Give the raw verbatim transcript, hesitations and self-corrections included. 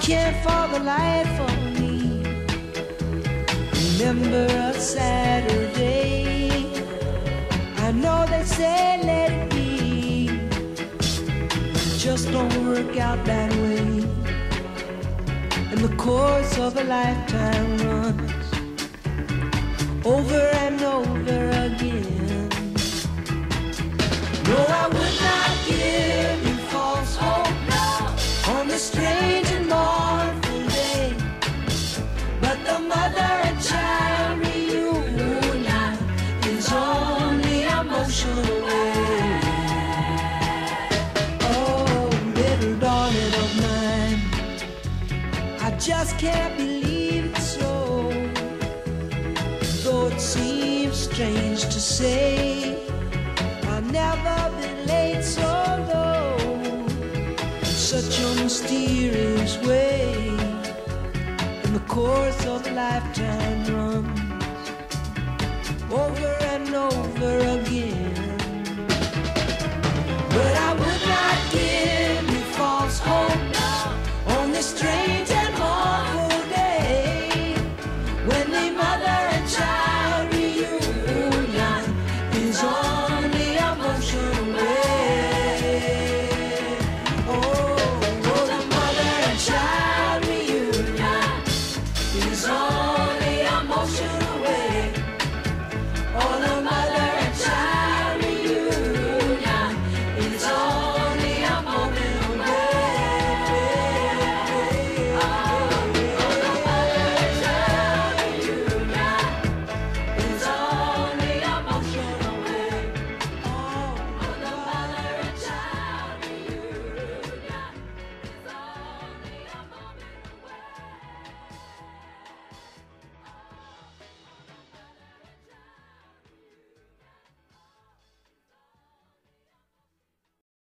can't for the life of me remember a Saturday. I know they say let it be, it just don't work out that way. And the course of a lifetime runs over and over again. No, I would not give you false hope, no, on this strange and mournful day. But the mother and child reunion is only emotional way. Oh, little darling of mine, I just can't believe it's so. Though it seems strange to say, I've never been late so low, in such a mysterious way. And the course of a lifetime runs over and over again.